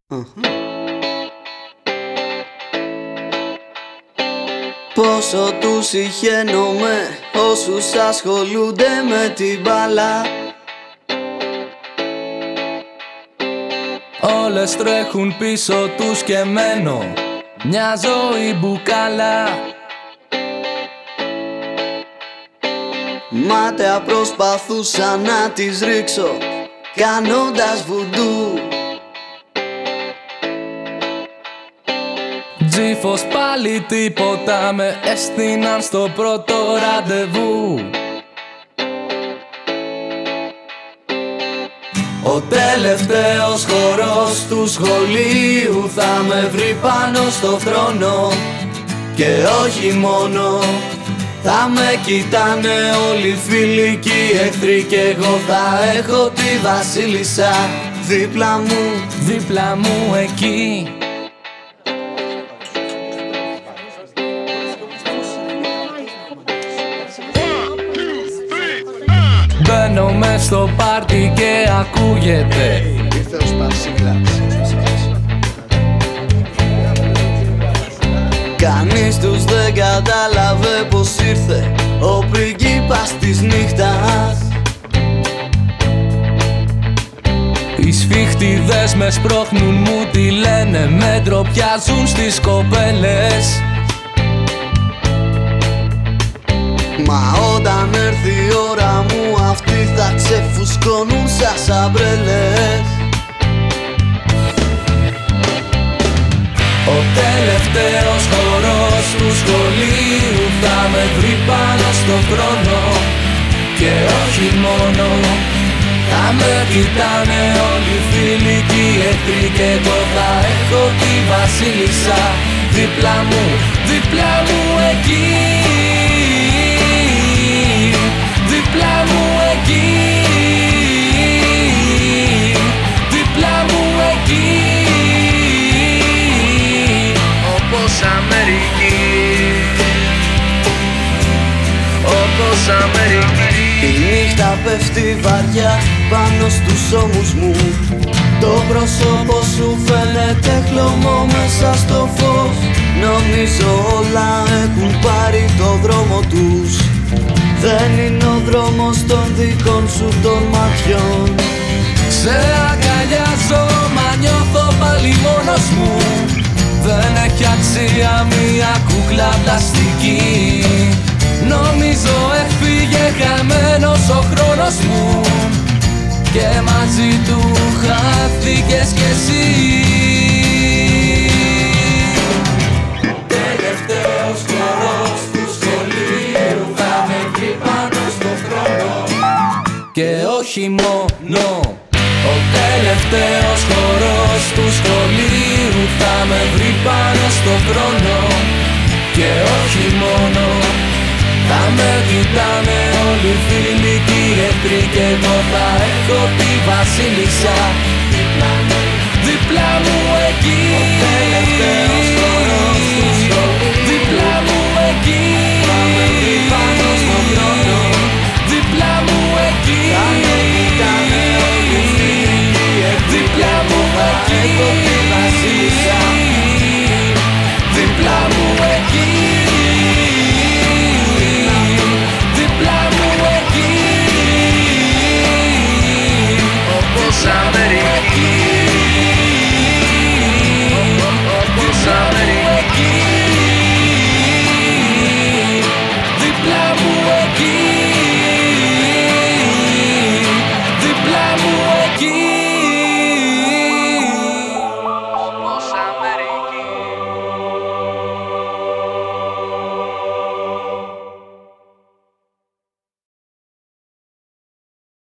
Πόσο τους συχαίνομαι όσους ασχολούνται με την μπάλα. Όλες τρέχουν πίσω τους και μένω μια ζωή μπουκάλα. Μάταια προσπαθούσα να τις ρίξω κάνοντας βουντού. Τζίφος πάλι τίποτα, με έστειναν στο πρώτο ραντεβού. Ο τελευταίος χορός του σχολείου θα με βρει πάνω στο θρόνο. Και όχι μόνο, θα με κοιτάνε όλοι οι φίλοι και οι εχθροί. Κι εγώ θα έχω τη βασίλισσα δίπλα μου εκεί. Μπαίνω μες στο πάρτι και ακούγεται κανείς τους δεν κατάλαβε πως ήρθε ο πριγκίπας της νύχτας. Οι σφίχτιδες με σπρώχνουν, μου τι λένε, με ντροπιάζουν στις κοπέλες. Μα όταν έρθει η ώρα μου αυτοί θα ξεφουσκώνουν σαν σαμπρέλες. Ο τελευταίος χορός του σχολείου θα με βρει πάνω στο χρόνο. Και όχι μόνο, θα με κοιτάνε όλοι οι φίλοι και οι εχθροί. Κι εγώ θα έχω τη βασίλισσα δίπλα μου εκεί. Δίπλα μου εκεί. Δίπλα μου εκεί. Όπως Αμερική. Όπως Αμερική. Η νύχτα πέφτει βαριά πάνω στους ώμους μου. Το πρόσωπο σου φαίνεται χλωμό μέσα στο φως. Νομίζω όλα έχουν πάρει το δρόμο τους. Δεν είναι ο δρόμος των δικών σου των ματιών. Σε αγκαλιάζω μα νιώθω πάλι μόνος μου. Δεν έχει αξία μια κούκλα πλαστική. Νομίζω έφυγε χαμένος ο χρόνος μου. Και μαζί του χάθηκες κι εσύ. Τελευταίος χορός του σχολείου θα με βρει πάνω στο χρόνο. Και όχι μόνο, ο τελευταίος χορός του σχολείου θα με βρει πάνω στο χρόνο. Και όχι μόνο, θα με κοιτάνε όλοι οι φίλοι και οι εχθροί. Κι εγώ θα έχω τη βασίλισσα δίπλα μου εκεί. Ο τελευταίος χορός του σχολείου δίπλα μου εκεί. Θα με βρει πάνω στο χρόνο. Δίπλα μου εκεί. Θα με κοιτάνε όλοι οι φίλοι και οι εχθροί. Δίπλα μου εκεί.